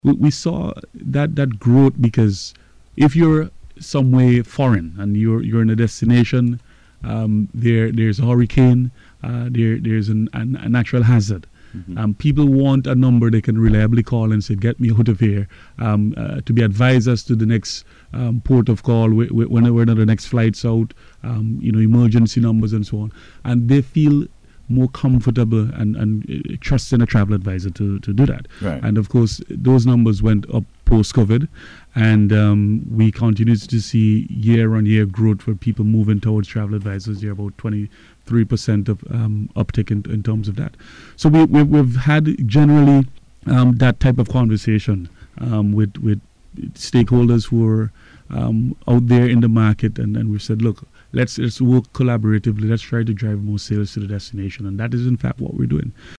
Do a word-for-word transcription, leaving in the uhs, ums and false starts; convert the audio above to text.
we, we saw that that growth because if you're somewhere foreign and you're you're in a destination, um, there there's a hurricane, uh, there there's an, an, a natural hazard. Mm-hmm. Um, people want a number they can reliably call and say, "Get me out of here," um, uh, to be advised as to the next um, port of call, wh- wh- whenever the next flight's out, um, you know, emergency numbers and so on, and they feel more comfortable and, and uh, trust in a travel advisor to, to do that. Right. And of course, those numbers went up post-COVID, and um, we continue to see year-on-year growth for people moving towards travel advisors. They're about twenty-three percent of um, uptick in, in terms of that. So we, we, we've had generally um, that type of conversation um, with, with stakeholders who are um, out there in the market, and, and we've said, look, Let's, let's work collaboratively. Let's try to drive more sales to the destination. And that is, in fact, what we're doing.